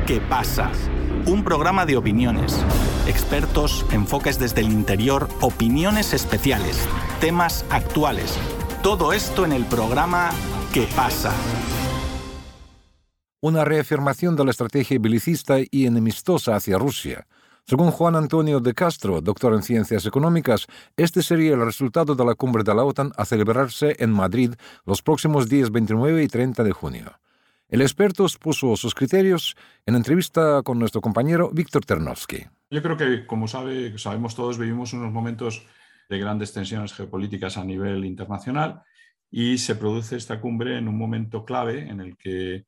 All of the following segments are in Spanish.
¿Qué pasa? Un programa de opiniones, expertos, enfoques desde el interior, opiniones especiales, temas actuales. Todo esto en el programa ¿Qué pasa? Una reafirmación de la estrategia belicista y enemistosa hacia Rusia. Según Juan Antonio de Castro, doctor en Ciencias Económicas, este sería el resultado de la cumbre de la OTAN a celebrarse en Madrid los próximos días 29 y 30 de junio. El experto expuso sus criterios en entrevista con nuestro compañero Víctor Ternovsky. Yo creo que, como sabemos todos, vivimos unos momentos de grandes tensiones geopolíticas a nivel internacional y se produce esta cumbre en un momento clave en el que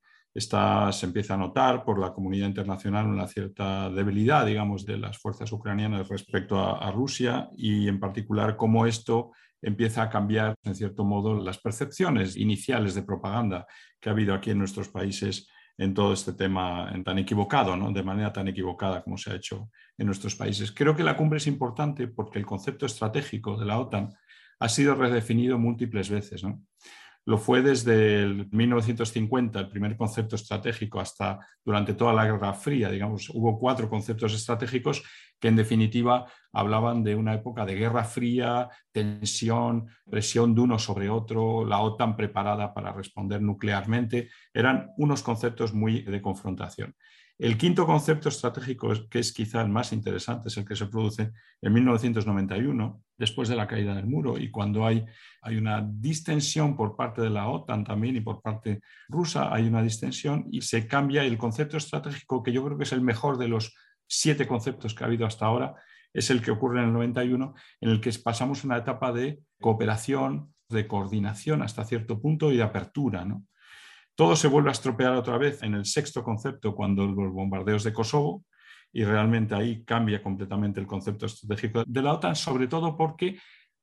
se empieza a notar por la comunidad internacional una cierta debilidad, digamos, de las fuerzas ucranianas respecto a Rusia y, en particular, cómo esto empieza a cambiar, en cierto modo, las percepciones iniciales de propaganda que ha habido aquí en nuestros países en todo este tema tan equivocado, ¿no? De manera tan equivocada como se ha hecho en nuestros países. Creo que la cumbre es importante porque el concepto estratégico de la OTAN ha sido redefinido múltiples veces, ¿no? Lo fue desde el 1950, el primer concepto estratégico, hasta durante toda la Guerra Fría. Digamos, hubo 4 conceptos estratégicos que en definitiva hablaban de una época de Guerra Fría, tensión, presión de uno sobre otro, la OTAN preparada para responder nuclearmente. Eran unos conceptos muy de confrontación. El quinto concepto estratégico, que es quizá el más interesante, es el que se produce en 1991, después de la caída del muro, y cuando hay una distensión por parte de la OTAN también y por parte rusa, hay una distensión y se cambia el concepto estratégico, que yo creo que es el mejor de los 7 conceptos que ha habido hasta ahora, es el que ocurre en el 91, en el que pasamos una etapa de cooperación, de coordinación hasta cierto punto y de apertura, ¿no? Todo se vuelve a estropear otra vez en el sexto concepto, cuando los bombardeos de Kosovo, y realmente ahí cambia completamente el concepto estratégico de la OTAN, sobre todo porque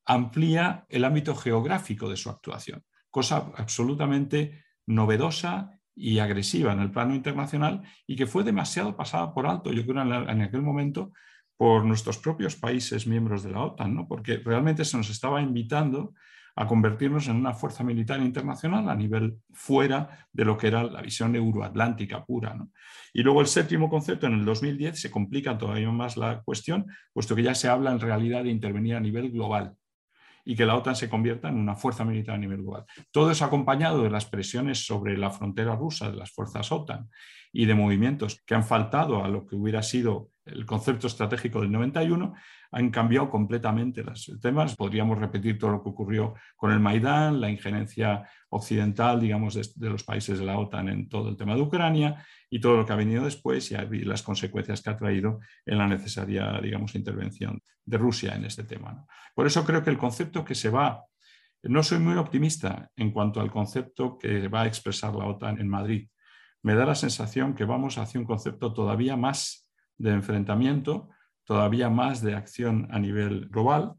amplía el ámbito geográfico de su actuación, cosa absolutamente novedosa y agresiva en el plano internacional y que fue demasiado pasada por alto, yo creo, en aquel momento por nuestros propios países miembros de la OTAN, ¿no? Porque realmente se nos estaba invitando a convertirnos en una fuerza militar internacional a nivel fuera de lo que era la visión euroatlántica pura, ¿no? Y luego el séptimo concepto, en el 2010, se complica todavía más la cuestión, puesto que ya se habla en realidad de intervenir a nivel global y que la OTAN se convierta en una fuerza militar a nivel global. Todo es acompañado de las presiones sobre la frontera rusa de las fuerzas OTAN y de movimientos que han faltado a lo que hubiera sido el concepto estratégico del 91, han cambiado completamente los temas. Podríamos repetir todo lo que ocurrió con el Maidán, la injerencia occidental, digamos, de los países de la OTAN en todo el tema de Ucrania y todo lo que ha venido después y las consecuencias que ha traído en la necesaria, digamos, intervención de Rusia en este tema, ¿no? Por eso creo que el concepto que se va, no soy muy optimista en cuanto al concepto que va a expresar la OTAN en Madrid. Me da la sensación que vamos hacia un concepto todavía más de enfrentamiento, todavía más de acción a nivel global,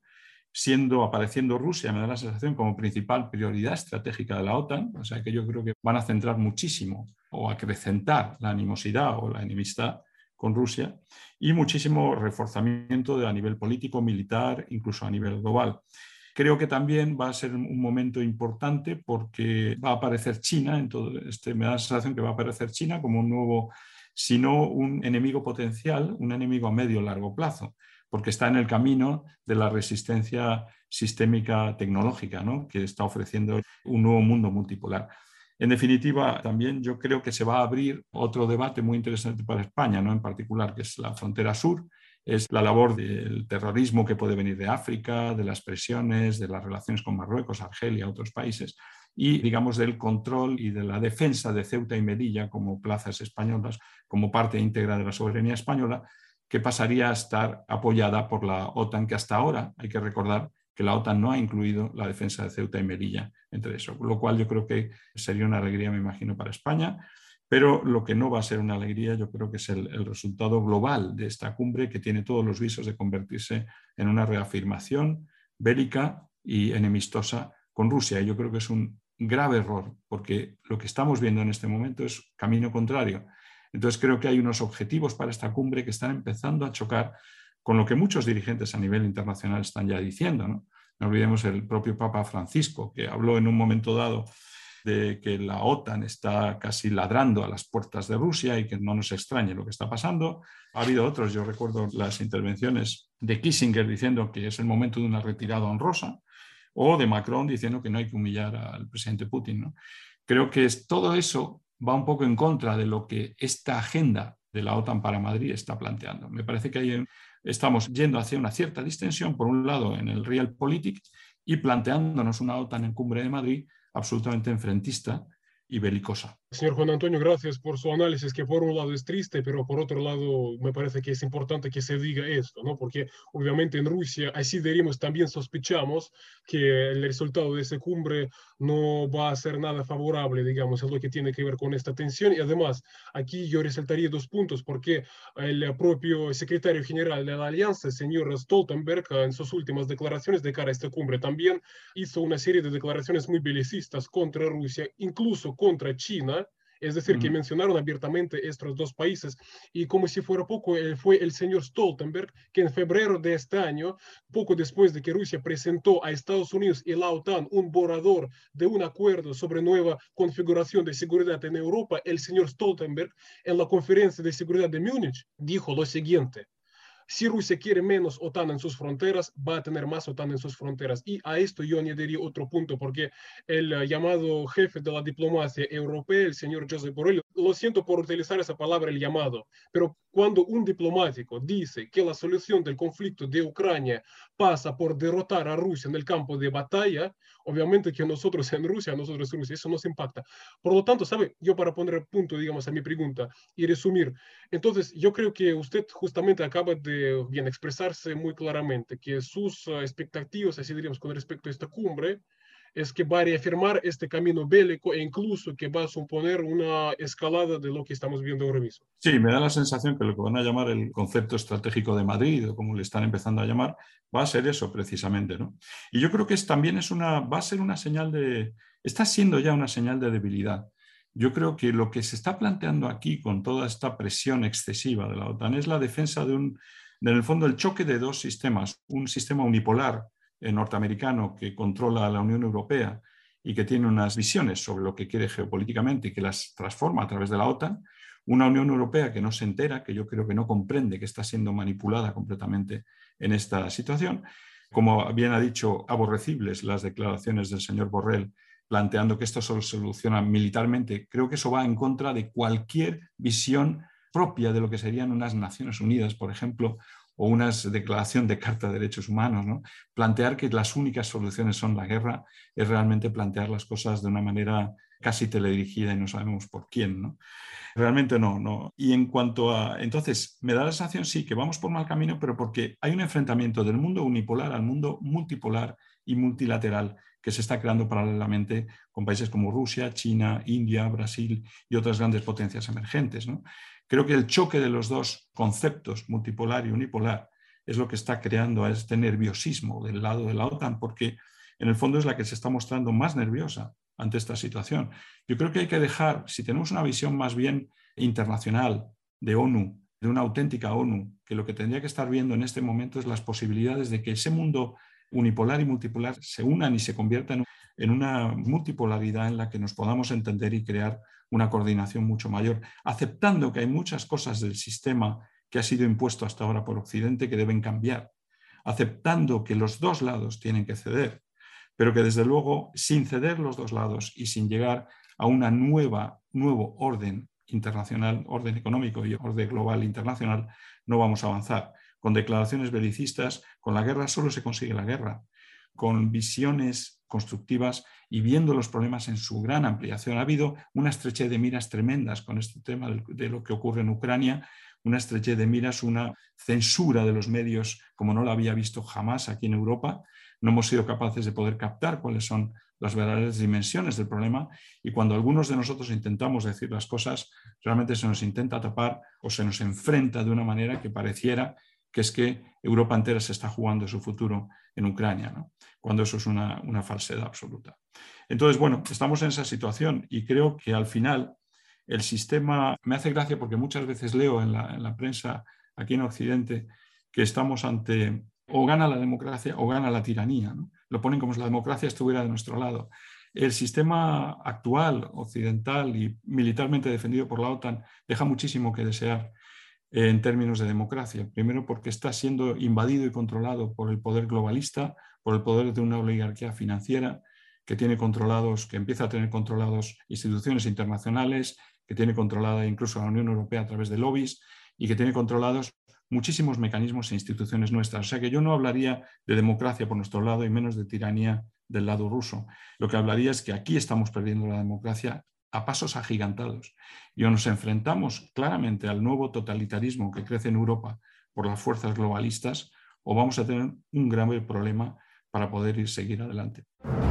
apareciendo Rusia, me da la sensación, como principal prioridad estratégica de la OTAN, o sea que yo creo que van a centrar muchísimo o acrecentar la animosidad o la enemistad con Rusia y muchísimo reforzamiento a nivel político, militar, incluso a nivel global. Creo que también va a ser un momento importante porque va a aparecer China, me da la sensación que va a aparecer China como un nuevo, si no un enemigo potencial, un enemigo a medio o largo plazo, porque está en el camino de la resistencia sistémica tecnológica, ¿no? Que está ofreciendo un nuevo mundo multipolar. En definitiva, también yo creo que se va a abrir otro debate muy interesante para España, ¿no? En particular, que es la frontera sur, es la labor del terrorismo que puede venir de África, de las presiones, de las relaciones con Marruecos, Argelia, otros países, y, digamos, del control y de la defensa de Ceuta y Melilla como plazas españolas, como parte íntegra de la soberanía española, que pasaría a estar apoyada por la OTAN, que hasta ahora, hay que recordar, que la OTAN no ha incluido la defensa de Ceuta y Melilla entre eso, lo cual yo creo que sería una alegría, me imagino, para España, pero lo que no va a ser una alegría yo creo que es el resultado global de esta cumbre, que tiene todos los visos de convertirse en una reafirmación bélica y enemistosa con Rusia. Y yo creo que es un grave error, porque lo que estamos viendo en este momento es camino contrario. Entonces creo que hay unos objetivos para esta cumbre que están empezando a chocar con lo que muchos dirigentes a nivel internacional están ya diciendo, ¿no? No olvidemos el propio Papa Francisco, que habló en un momento dado de que la OTAN está casi ladrando a las puertas de Rusia y que no nos extrañe lo que está pasando. Ha habido otros, yo recuerdo las intervenciones de Kissinger diciendo que es el momento de una retirada honrosa, o de Macron diciendo que no hay que humillar al presidente Putin, ¿no? Creo que todo eso va un poco en contra de lo que esta agenda de la OTAN para Madrid está planteando. Me parece que estamos yendo hacia una cierta distensión, por un lado en el realpolitik, y planteándonos una OTAN en Cumbre de Madrid absolutamente enfrentista y belicosa. Señor Juan Antonio, gracias por su análisis, que por un lado es triste, pero por otro lado me parece que es importante que se diga esto, ¿no? Porque obviamente en Rusia, así diríamos, también sospechamos que el resultado de esa cumbre no va a ser nada favorable, digamos, en lo que tiene que ver con esta tensión. Y además, aquí yo resaltaría dos puntos, porque el propio secretario general de la Alianza, el señor Stoltenberg, en sus últimas declaraciones de cara a esta cumbre, también hizo una serie de declaraciones muy belicistas contra Rusia, incluso contra China. Es decir, que mencionaron abiertamente estos dos países, y como si fuera poco, fue el señor Stoltenberg que en febrero de este año, poco después de que Rusia presentó a Estados Unidos y la OTAN un borrador de un acuerdo sobre nueva configuración de seguridad en Europa, el señor Stoltenberg en la conferencia de seguridad de Múnich dijo lo siguiente: si Rusia quiere menos OTAN en sus fronteras, va a tener más OTAN en sus fronteras. Y a esto yo añadiría otro punto, porque el llamado jefe de la diplomacia europea, el señor Josep Borrell, lo siento por utilizar esa palabra, el llamado, pero cuando un diplomático dice que la solución del conflicto de Ucrania pasa por derrotar a Rusia en el campo de batalla, obviamente que nosotros en Rusia, nosotros en Rusia, eso nos impacta. Por lo tanto, ¿sabe? Yo para poner punto, digamos, a mi pregunta y resumir, entonces yo creo que usted justamente acaba de bien expresarse muy claramente que sus expectativas, así diríamos, con respecto a esta cumbre, es que va a reafirmar este camino bélico e incluso que va a suponer una escalada de lo que estamos viendo ahora mismo. Sí, me da la sensación que lo que van a llamar el concepto estratégico de Madrid, o como le están empezando a llamar, va a ser eso precisamente, ¿no? Y yo creo que va a ser una señal está siendo ya una señal de debilidad. Yo creo que lo que se está planteando aquí con toda esta presión excesiva de la OTAN es la defensa en el fondo, el choque de dos sistemas, un sistema unipolar norteamericano que controla a la Unión Europea y que tiene unas visiones sobre lo que quiere geopolíticamente y que las transforma a través de la OTAN, una Unión Europea que no se entera, que yo creo que no comprende que está siendo manipulada completamente en esta situación. Como bien ha dicho, aborrecibles las declaraciones del señor Borrell planteando que esto solo se soluciona militarmente. Creo que eso va en contra de cualquier visión propia de lo que serían unas Naciones Unidas, por ejemplo, o una declaración de Carta de Derechos Humanos, ¿no? Plantear que las únicas soluciones son la guerra es realmente plantear las cosas de una manera casi teledirigida y no sabemos por quién, ¿no? Realmente no. Y en cuanto a... Entonces, me da la sensación, sí, que vamos por mal camino, pero porque hay un enfrentamiento del mundo unipolar al mundo multipolar y multilateral que se está creando paralelamente con países como Rusia, China, India, Brasil y otras grandes potencias emergentes, ¿no? Creo que el choque de los dos conceptos, multipolar y unipolar, es lo que está creando a este nerviosismo del lado de la OTAN, porque en el fondo es la que se está mostrando más nerviosa ante esta situación. Yo creo que hay que dejar, si tenemos una visión más bien internacional de ONU, de una auténtica ONU, que lo que tendría que estar viendo en este momento es las posibilidades de que ese mundo unipolar y multipolar se unan y se conviertan en una multipolaridad en la que nos podamos entender y crear una coordinación mucho mayor, aceptando que hay muchas cosas del sistema que ha sido impuesto hasta ahora por Occidente que deben cambiar, aceptando que los dos lados tienen que ceder, pero que desde luego sin ceder los dos lados y sin llegar a una nuevo orden internacional, orden económico y orden global internacional, no vamos a avanzar. Con declaraciones belicistas, con la guerra solo se consigue la guerra. Con visiones constructivas y viendo los problemas en su gran ampliación. Ha habido una estrechez de miras tremendas con este tema de lo que ocurre en Ucrania, una estrechez de miras, una censura de los medios como no la había visto jamás aquí en Europa. No hemos sido capaces de poder captar cuáles son las verdaderas dimensiones del problema, y cuando algunos de nosotros intentamos decir las cosas, realmente se nos intenta tapar o se nos enfrenta de una manera que pareciera que es que Europa entera se está jugando su futuro en Ucrania, ¿no? Cuando eso es una falsedad absoluta. Entonces, bueno, estamos en esa situación y creo que al final el sistema, me hace gracia porque muchas veces leo en la prensa aquí en Occidente que estamos ante o gana la democracia o gana la tiranía, ¿no? Lo ponen como si la democracia estuviera de nuestro lado. el sistema actual, occidental y militarmente defendido por la OTAN deja muchísimo que desear en términos de democracia. Primero porque está siendo invadido y controlado por el poder globalista, por el poder de una oligarquía financiera que empieza a tener controlados instituciones internacionales, que tiene controlada incluso la Unión Europea a través de lobbies y que tiene controlados muchísimos mecanismos e instituciones nuestras. O sea que yo no hablaría de democracia por nuestro lado y menos de tiranía del lado ruso. Lo que hablaría es que aquí estamos perdiendo la democracia a pasos agigantados y o nos enfrentamos claramente al nuevo totalitarismo que crece en Europa por las fuerzas globalistas o vamos a tener un grave problema para poder seguir adelante.